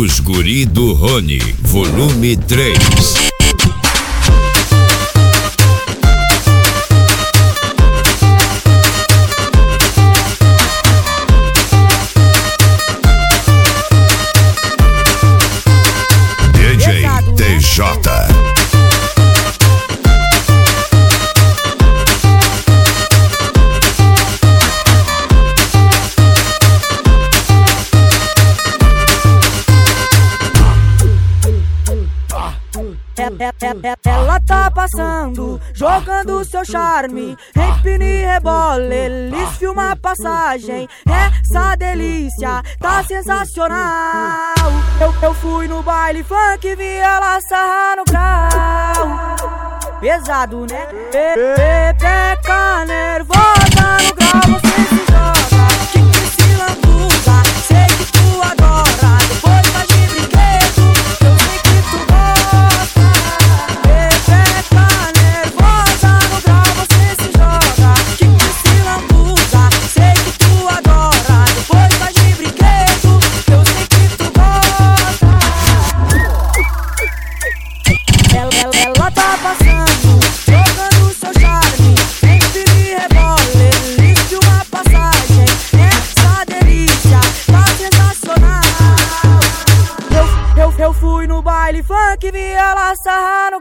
Os Guri do Rony, volume 3. DJ TJ. Ela tá passando, jogando seu charme, empina e rebola, eles filmam a passagem. Essa delícia tá sensacional. Eu fui no baile funk, vi ela sarrar no grau. Pesado, né? Pepeca nervosa no grau, você se joga, que se lambuza. Sei que tu adora, depois vai de brinquedo, eu sei que tu gosta. Pepeca nervosa no grau, você se joga, que se lambuza. Sei que tu adora, depois vai de brinquedo, eu sei que tu gosta. Ela tá passando, jogando seu charme, empina e rebola, eles de uma passagem. Essa delícia tá sensacional. Eu fui no baile funk, vi ela sarrar no